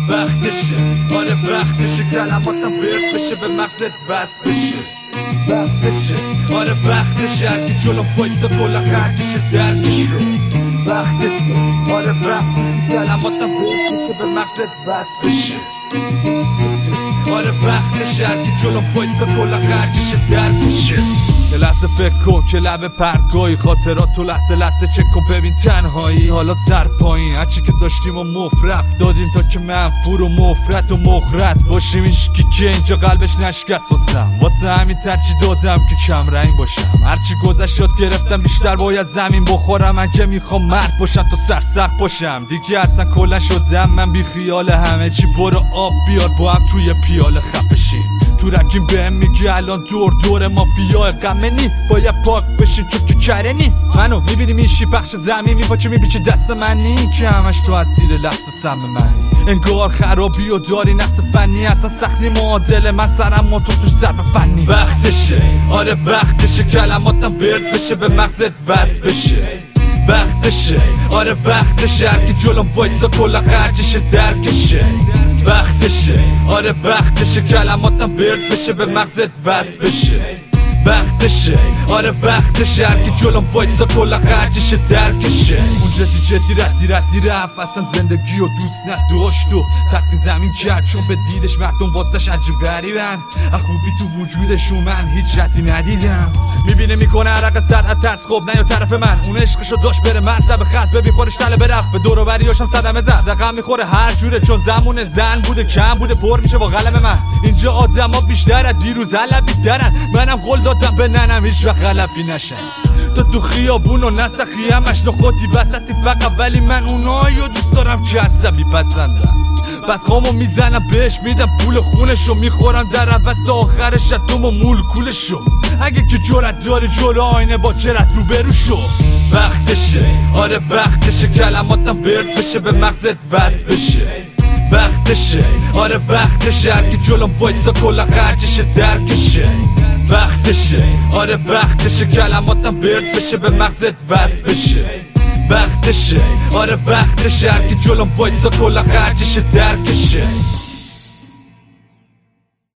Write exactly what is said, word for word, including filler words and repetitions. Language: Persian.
وقتشه، آره وقتشه کلماتم ورد بشه به مغزت بس بشه. وقتشه، آره وقتشه هرکی جلوم پایسته کلا خرکشه درکشه. وقتشه، آره وقتشه کلماتم ورد بشه به مغزت بس بشه. آره وقتشه هرکی جلوم پایسته کلا خرکشه درکشه. یه لحظه فکر کن که لب پرتگاهی، خاطرات تو لحظه لحظه چک کن ببین تنهایی. حالا سر پایین هرچی که داشتیم و مفرف دادیم تا که منفور و مفرد و مخرد باشیم. ایشکی که اینجا قلبش نشکست واسم، واسه همین ترچی دادم که کم رنگ باشم. هرچی گذشت یاد گرفتم بیشتر باید زمین بخورم. من که میخوام مرد باشم تو سرسخت باشم. دیگه اصلا کلا شدم من بی خیال همه چی. برو آب بیار با هم توی پیاله خفشین. تو رکیم بهم میگی الان دور دور مافیا غمنی باید پاک بشیم چون که کرنی. منو میبینی میشی پخش زمین میپاچه میپیچه دست منی که همش تو اسیر لحظه سم منی. انگار خرابی و داری نقص فنی اصلا سخنی معادله من سرم و تو توش ضرب فنی. وقتشه، آره وقتشه کلماتم ورد بشه به مغزت وصل بشه. وقتشه، آره وقتشه هرکی جلوم وایسا کلا خرجشه درکشه. وقتشه، آره وقتشه کلماتم ورد بشه به مغزت وصل بشه. وقتشه، آره وقتشه هرکی جلوم وایسا کلا خرجشه درکشه. اون جدی جدی ردی ردی رفت اصلا زندگی و دوست نداشت و تک زمین کرد چون به دیدش مردم واسش عجیب غریبن. خوبی تو وجودشون من هیچ ردی ندیدم. میبینه میکنه عرق سرعت ترس خب نه یا طرف من. اون عشقشو داشت بره مرز به خط ببین خورش تله برفت به دور و بریاشم صدمه زد. رقم میخوره هر جوره چون زمون زن بوده کم بوده پر میشه با قلم من. اینجا آدما بیشتر از دیروز علبی ترن. منم قول دادم به ننم هیچ وقت غلفی نشن. تو تو خیابون و نسخی همش نخودی بسطی فقط ولی من اونایو دوست دارم که عصبی پسندم. بدخامو میزنم بهش میدم پول خونشو میخورم در عوض تا آخر شتم و مول کولشو. اگه که جرأت داری جلو آینه با چرت رو برو شو. وقتشه، آره وقتشه کلماتم ورد بشه به مغزت وصل بشه. وقتشه، آره وقتشه هرکی جلوم وایسا کلا خرجشه درکشه. وقتشه، آره وقتشه کلماتم ورد بشه به مغزت وصل بشه. وقتشه، آره وقتشه هرکی جلوم وایسا کلا خرجشه درکشه.